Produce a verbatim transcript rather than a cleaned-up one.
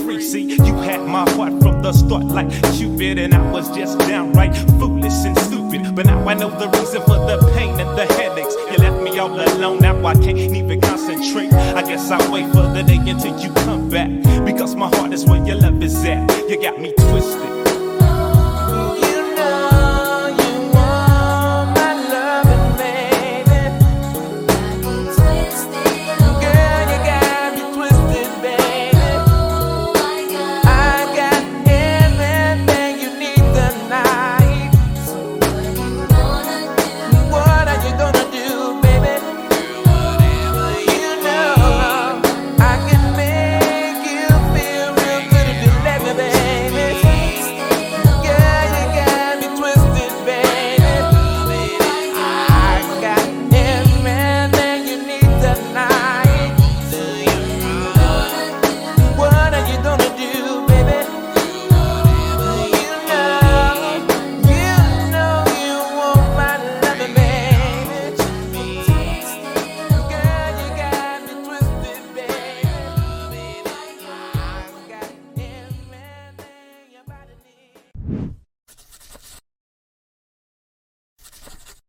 free. See, you had my heart from the start like Cupid, and I was just downright foolish and stupid. But now I know the reason for the pain and the headaches. You left me all alone, now I can't even concentrate. I guess I'll wait for the day until you come back, because my heart is where your love is at. You got me twisted,